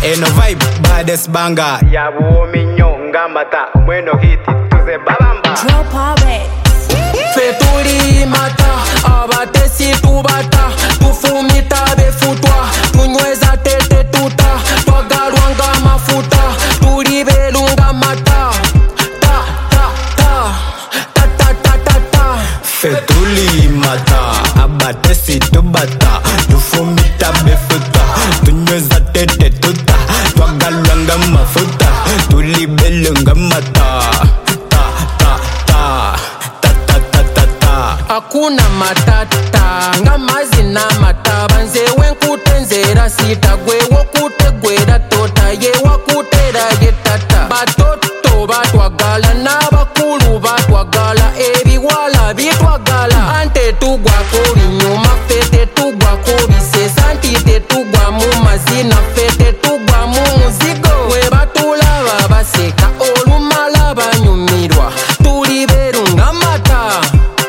eno vibe baddest banger ya buominyo ngamata mweno hiti tuze babamba Drop our bed. Fetuli mata abatesi tubata tufumita befutwa tunyweza tete tuta twagalwanga mafuta tulibelunga mata ta ta ta ta ta ta ta ta Fetuli mata abatesi tubata tufumita befuta tunyweza tete tuta twagalwanga mafuta tulibelunga mata ta ta ta ta ta ta ta ta Hakuna matata ngamazi na mataba nzewe nkutenzera sita gwewo kutegwera tota yewa kutera yetata batoto batwagala n'abakulu batwagala ebiwala bitwagala ante tugwako binyuma fete tugwako bisesa nti tetugwa mu mazina fete tugwa mu muzigo we batulaba baseka olumala banyumirwa tuli berunga mata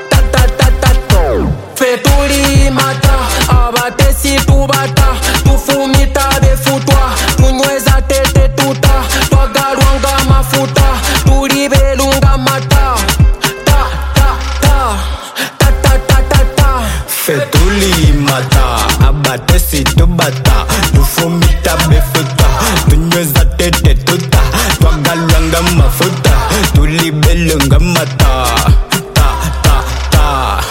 Fetuli mata abatesi tubata tufumita befutwa tunyweza tete tuta twagalwanga mafuta tulibelunga mata ta ta ta ta ta ta ta ta Fetuli mata abatesi tubata tufumita befuta tunyweza tete tuta twagalwanga mafuta tulibelunga mata ta ta ta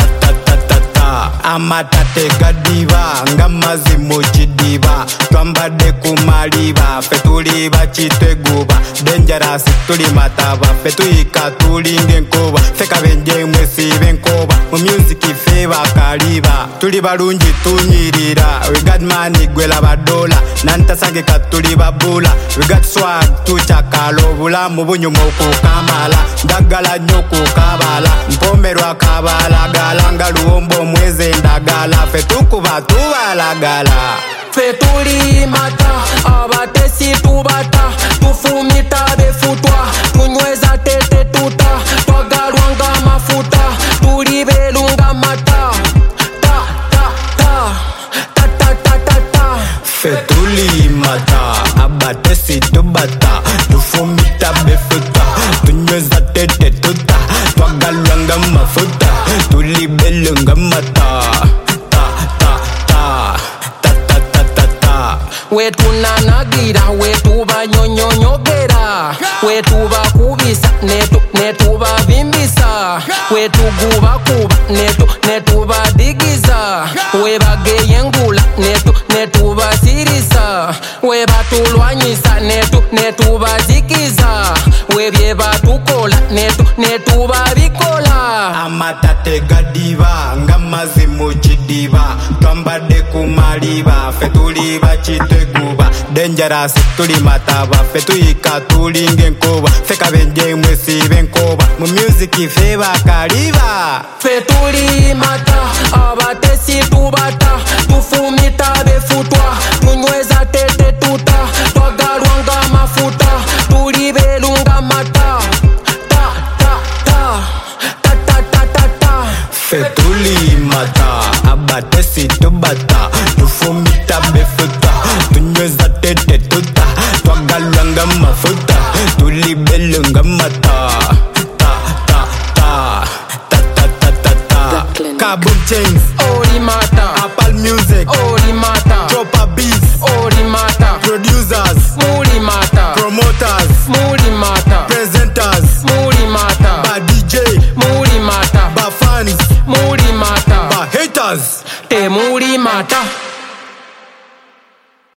amatate gadiba ngamazi muchidiba twambade kumaliba fetuli bachiteguba dangerous tuli mataba fetuyika tulinge nkoba feka benje mwesi benkoba mu music feva kaliba tuli balungi tunyirira we got money gwela badola nantasange katuli babula we got swag tuchakalo bulamu bunyuma okukamala ndagala nnyo kukabala mpomerwa kabala galanga luombo mweze ndagala fetukuba tubalagala Fetuli mata abatesi tubata tufumita befutwa tunyweza tete tuta twagalwanga mafuta tulibelunga mata ta ta ta ta ta ta ta ta Fetuli mata abatesi tubata tufumita befuta tunyweza tete tuta twagalwanga mafuta tulibelunga mata ta ta ta ta ta ta ta ta wetunanagira wetubanyonyonyogera wetubakubisa netubabimbisa wetugubakuba netubadigiza webageyengula netubasirisa webatulwanyisa netubazikiza webyebatukola netubabikola amatate gadiba ngamazi muchidiba twambade kumaliba fetuli bachiteguba dangerous tuli mataba fetuyika tulinge nkoba feka benje mwesi benkoba mu music feva kaliba Fetuli mata abatesi tubata tufumita befutwa tunyweza tete tuta twagalwanga mafuta tulibelunga mata ta ta ta ta ta ta ta ta Fetuli mata abatesi tubata tufumita befuta tunyweza tete tuta twagalwanga mafuta tulibelunga mata ta ta ta ta ta ta ta ta Kaboom Chains Ori mata Apple Music Ori mata Dropper Beats Ori mata Producers Muri mata Promoters Muri mata Presenters Muri mata Ba DJ Muri mata Ba fans Muri mata Ba haters Te muri mata